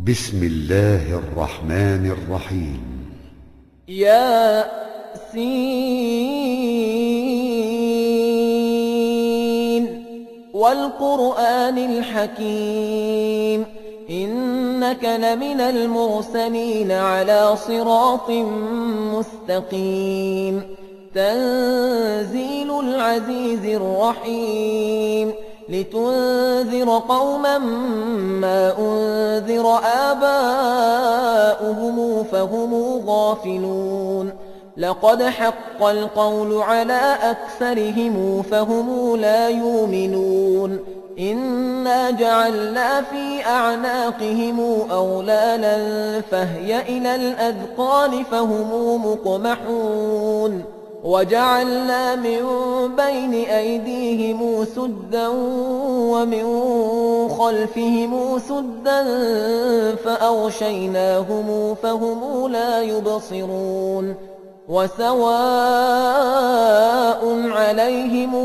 بسم الله الرحمن الرحيم. ياسين والقرآن الحكيم إنك لمن المرسلين على صراط مستقيم تنزيل العزيز الرحيم لتنذر قوما ما أنذر آباؤهم فهم غافلون لقد حق القول على أكثرهم فهم لا يؤمنون إنا جعلنا في أعناقهم أغلالا فهي إلى الأذقان فهم مقمحون وجعلنا من بين أيديهم سدا ومن خلفهم سدا فأغشيناهم فهم لا يبصرون وسواء عليهم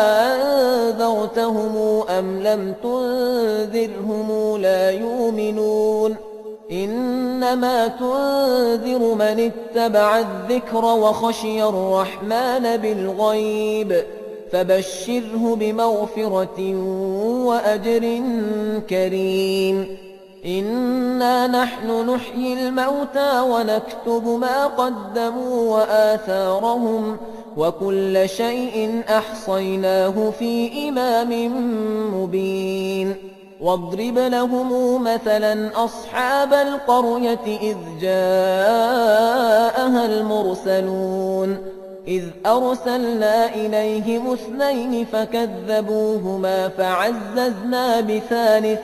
أنذرتهم أم لم تنذرهم لا يؤمنون إنما تنذر من اتبع الذكر وخشي الرحمن بالغيب فبشره بمغفرة وأجر كريم إنا نحن نحيي الموتى ونكتب ما قدموا وآثارهم وكل شيء أحصيناه في إمام مبين واضرب لهم مثلا أصحاب القرية إذ جاءها المرسلون إذ أرسلنا إليهم اثنين فكذبوهما فعززنا بثالث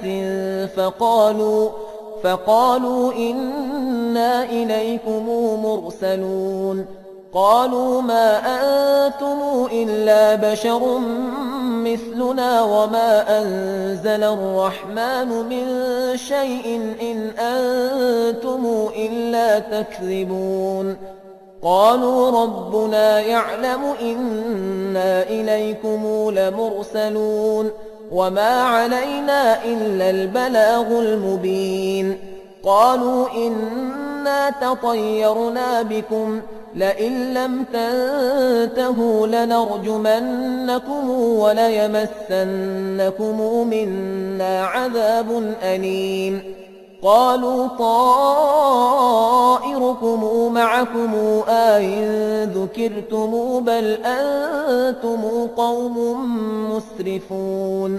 فقالوا إنا إليكم مرسلون قالوا ما أنتم إلا بشر مثلنا وما أنزل الرحمن من شيء إن أنتم إلا تكذبون قالوا ربنا يعلم إنا إليكم لمرسلون وما علينا إلا البلاغ المبين قالوا إنا تطيرنا بكم لئن لم تنتهوا لنرجمنكم وليمسنكم منا عذاب أليم قالوا طائركم معكم أئن ذكرتم بل أنتم قوم مسرفون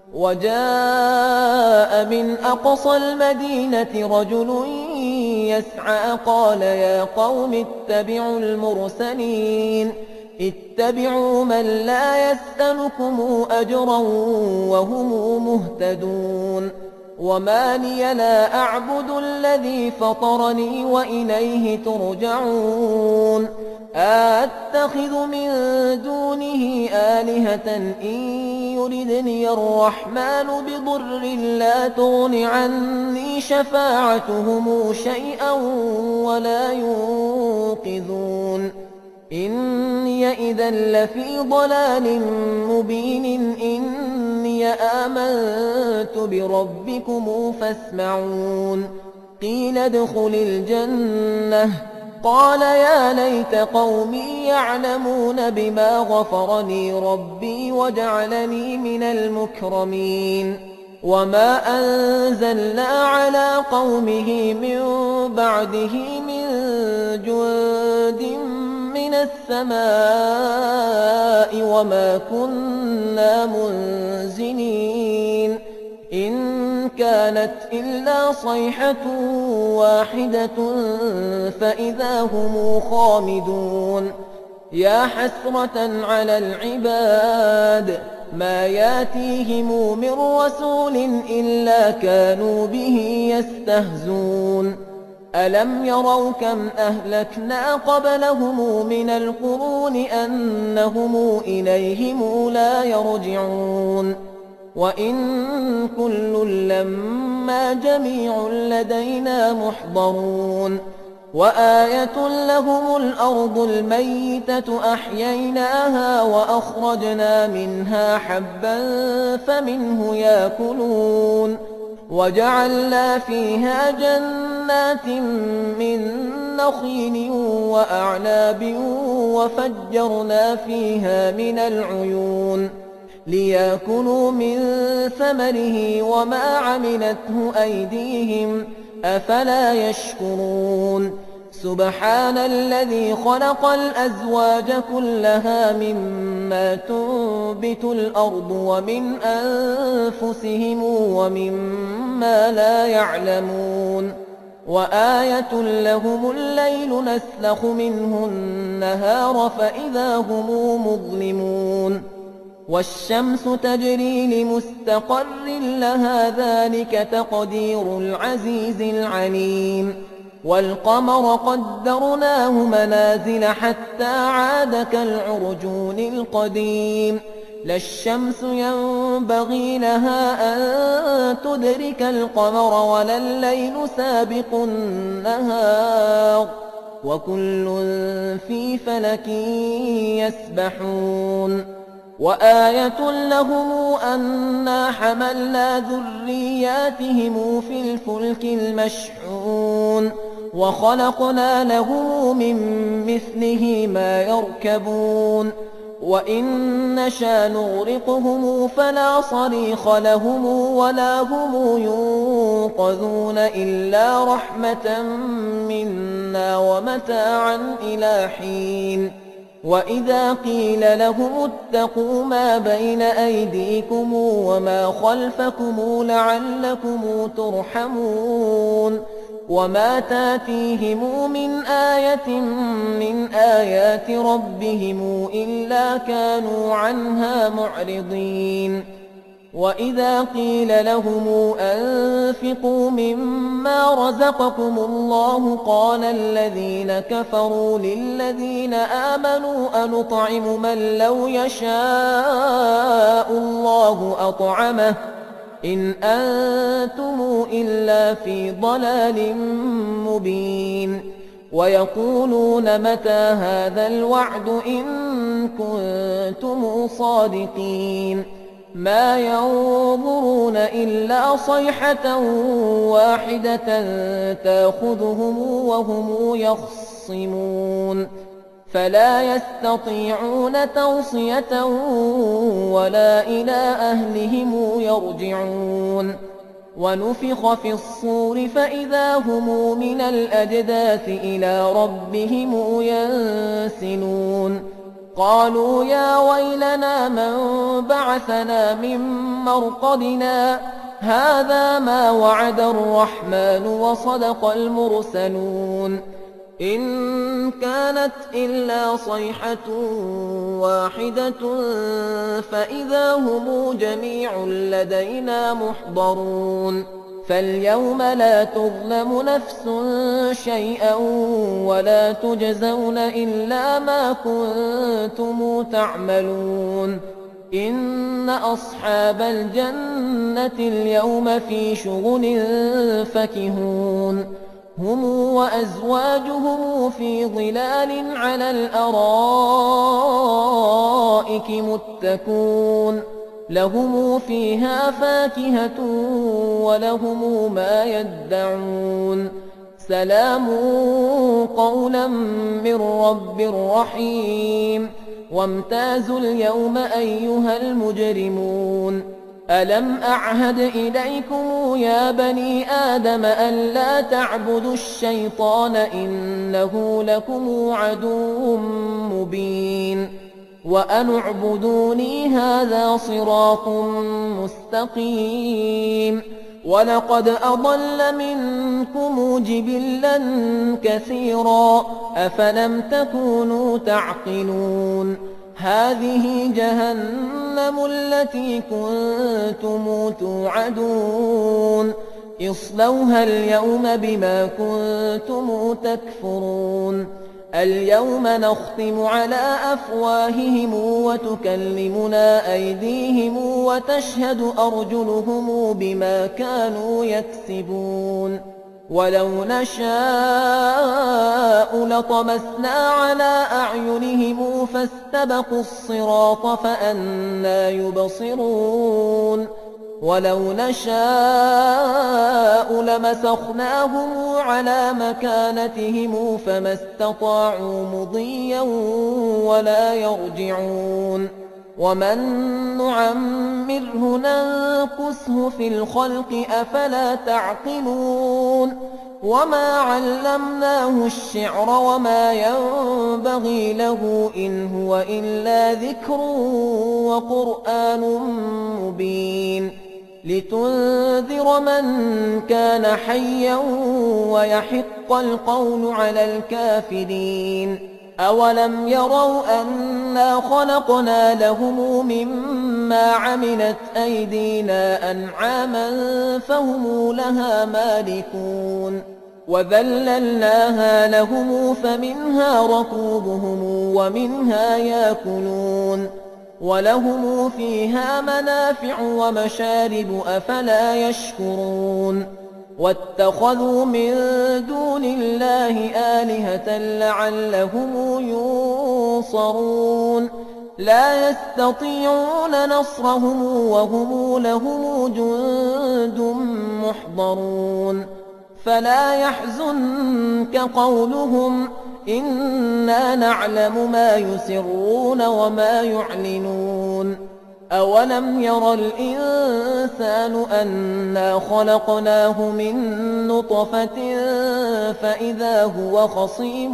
وجاء من أقصى المدينة رجل يسعى قال يا قوم اتبعوا المرسلين اتبعوا من لا يسألكم أجرا وهم مهتدون وما لي لا أعبد الذي فطرني وإليه ترجعون أتخذ من دونه آلهة إن يردني الرحمن بضر لا تغن عني شفاعتهم شيئا ولا ينقذون إني إذا لفي ضلال مبين إني آمنت بربكم فاسمعون قيل ادخل الجنة قال يا ليت قومي يعلمون بما غفرني ربي وجعلني من المكرمين وما أنزلنا على قومه من بعده من جند من السماء وما كنا منزلين إن كانت إلا صيحة واحدة فإذا هم خامدون يا حسرة على العباد ما ياتيهم من رسول إلا كانوا به يستهزون ألم يروا كم أهلكنا قبلهم من القرون أنهم إليهم لا يرجعون وإن كل لما جميع لدينا محضرون وآية لهم الأرض الميتة أحييناها وأخرجنا منها حبا فمنه يأكلون وجعلنا فيها جنات من نخيل وأعناب وفجرنا فيها من العيون ليأكلوا من ثمره وما عملته أيديهم أفلا يشكرون سبحان الذي خلق الأزواج كلها مما تنبت الأرض ومن أنفسهم ومما لا يعلمون وآية لهم الليل نسلخ منه النهار فإذا هم مظلمون والشمس تجري لمستقر لها ذلك تقدير العزيز العليم والقمر قدرناه منازل حتى عاد كالعرجون القديم لا الشمس ينبغي لها أن تدرك القمر ولا الليل سابق النهار وكل في فلك يسبحون وآية لهم أنا حملنا ذرياتهم في الفلك المشحون وخلقنا لهم من مثله ما يركبون وإن نشأ نغرقهم فلا صريخ لهم ولا هم ينقذون إلا رحمة منا ومتاعا إلى حين وإذا قيل لهم اتقوا ما بين أيديكم وما خلفكم لعلكم ترحمون وما تاتيهم من آية من آيات ربهم إلا كانوا عنها معرضين وإذا قيل لهم أنفقوا مما رزقكم الله قال الذين كفروا للذين آمنوا أنطعم من لو يشاء الله أطعمه إن أنتم إلا في ضلال مبين ويقولون متى هذا الوعد إن كنتم صادقين ما ينظرون إلا صيحة واحدة تأخذهم وهم يخصمون فلا يستطيعون توصية ولا إلى أهلهم يرجعون ونفخ في الصور فإذا هم من الأجداث إلى ربهم ينسلون قالوا يا ويلنا من بعثنا من مرقدنا هذا ما وعد الرحمن وصدق المرسلون إن كانت إلا صيحة واحدة فإذا هم جميع لدينا محضرون فاليوم لا تظلم نفس شيئا ولا تجزون إلا ما كنتم تعملون إن أصحاب الجنة اليوم في شغل فكهون هم وأزواجهم في ظلال على الأرائك متكون لهم فيها فاكهة ولهم ما يدعون سلام قولا من رب رحيم وامتازوا اليوم أيها المجرمون ألم أعهد إليكم يا بني آدم ألا تعبدوا الشيطان إنه لكم عدو مبين وأن اعبدوني هذا صراط مستقيم ولقد أضل منكم جبلا كثيرا أفلم تكونوا تعقلون هذه جهنم التي كنتم توعدون اصلوها اليوم بما كنتم تكفرون اليوم نختم على أفواههم وتكلمنا أيديهم وتشهد أرجلهم بما كانوا يكسبون ولو نشاء لطمسنا على أعينهم فاستبقوا الصراط فأنى يبصرون ولو نشاء لمسخناهم على مكانتهم فما استطاعوا مضيا ولا يرجعون ومن نعمره ننكسه في الخلق أفلا تعقلون وما علمناه الشعر وما ينبغي له إن هو إلا ذكر وقرآن مبين لتنذر من كان حيا ويحق القول على الكافرين أولم يروا أنا خلقنا لهم مما عملت أيدينا أنعاما فهم لها مالكون وذللناها لهم فمنها ركوبهم ومنها يأكلون ولهم فيها منافع ومشارب أفلا يشكرون واتخذوا من دون الله آلهة لعلهم ينصرون لا يستطيعون نصرهم وهم لهم جند محضرون فلا يحزنك قولهم إنا نعلم ما يسرون وما يعلنون أولم ير الإنسان أنا خلقناه من نطفة فإذا هو خصيم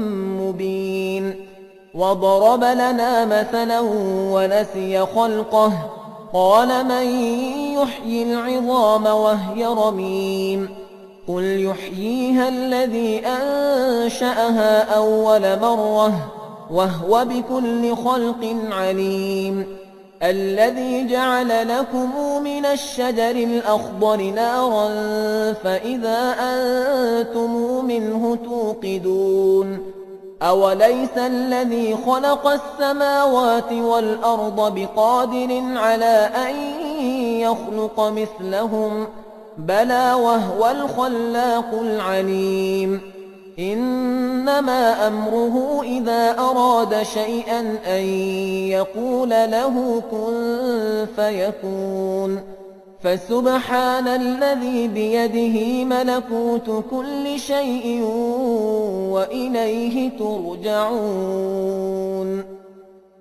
مبين وضرب لنا مثلا ونسي خلقه قال من يحيي العظام وهي رميم قل يحييها الذي أنشأها أول مرة وهو بكل خلق عليم الذي جعل لكم من الشجر الأخضر نارا فإذا أنتم منه توقدون أوليس الذي خلق السماوات والأرض بقادر على أن يخلق مثلهم بلى وهو الخلاق العليم إنما أمره إذا أراد شيئا أن يقول له كن فيكون فسبحان الذي بيده ملكوت كل شيء وإليه ترجعون